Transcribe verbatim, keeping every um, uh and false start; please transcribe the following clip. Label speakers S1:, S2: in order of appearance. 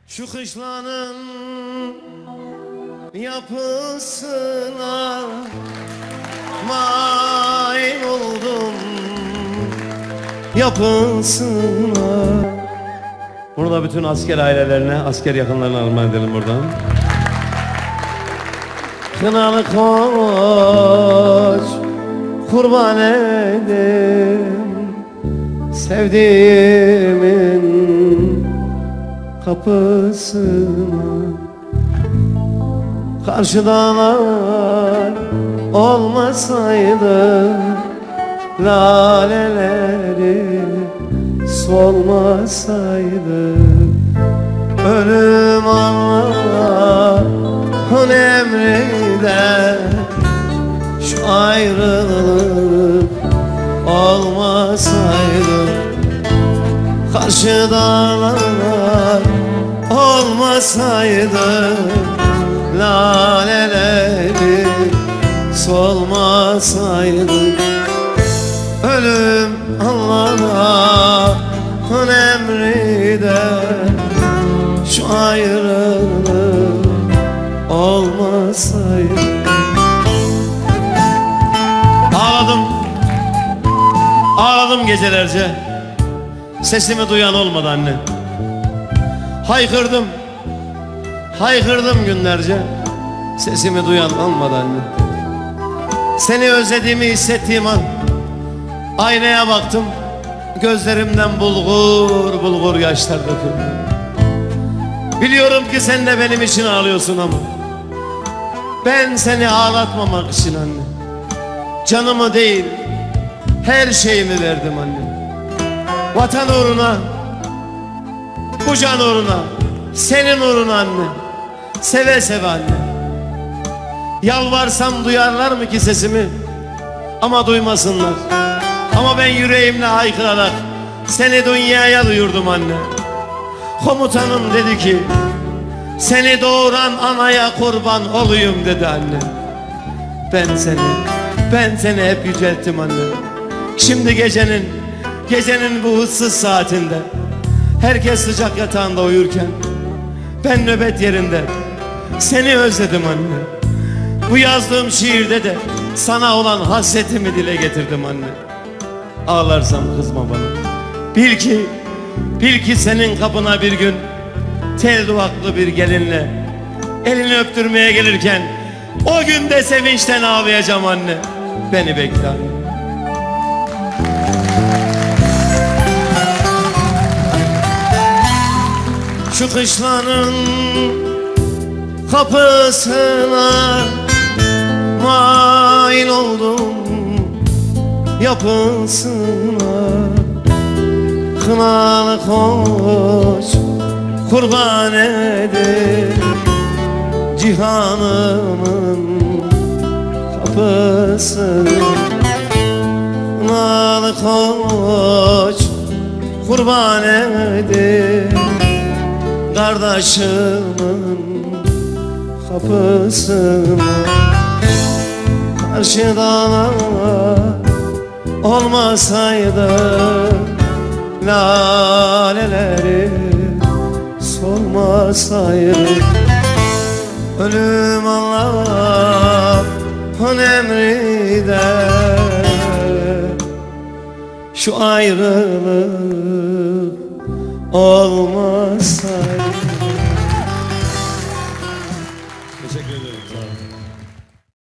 S1: Şu kışlanın yapısına mail oldum, yapısına. Bunu da bütün asker ailelerine, asker yakınlarına armağan edelim buradan. Kınalı koç kurban edin sevdiğimin kapısına. Karşı dağlar olmasaydı, laleleri solmasaydı, ölüm Allah'ın emrinde, şu ayrılık olmasaydı, karşı dağlar olmasaydı, laleleri solmasaydı, ölüm Allah'ın emrinde, şu ayrılık olmasaydı. Ağladım, ağladım gecelerce, sesimi duyan olmadı anne. Haykırdım, haykırdım günlerce, sesimi duyan olmadı anne. Seni özlediğimi hissettiğim an aynaya baktım, gözlerimden bulgur bulgur yaşlar döküldü. Biliyorum ki sen de benim için ağlıyorsun ama ben seni ağlatmamak için anne, canımı değil her şeyimi verdim anne. Vatan uğruna, bu can uğruna, senin uğruna anne, seve seve anne. Yalvarsam duyarlar mı ki sesimi? Ama duymasınlar. Ama ben yüreğimle haykırarak seni dünyaya duyurdum anne. Komutanım dedi ki, seni doğuran anaya kurban olayım dedi anne. Ben seni, ben seni hep yücelttim anne. Şimdi gecenin, gecenin bu hıssız saatinde, herkes sıcak yatağında uyurken, ben nöbet yerinde seni özledim anne. Bu yazdığım şiirde de sana olan hasretimi dile getirdim anne. Ağlarsam kızma bana. Bil ki, bil ki senin kapına bir gün tel duvaklı bir gelinle elini öptürmeye gelirken, o günde sevinçten ağlayacağım anne. Beni bekle anne. Şu kışlanın kapısına mail oldum, yapısına. Kınalı koç kurban edin cihanımın kapısına. Kınalı koç kurban edin kardeşimin kapısına. Karşı dağlar olmasaydı, laleleri solmasaydı, ölüm Allah'ın emrinde, şu ayrılık olmasaydı. Teşekkür ederim. Sağ olun.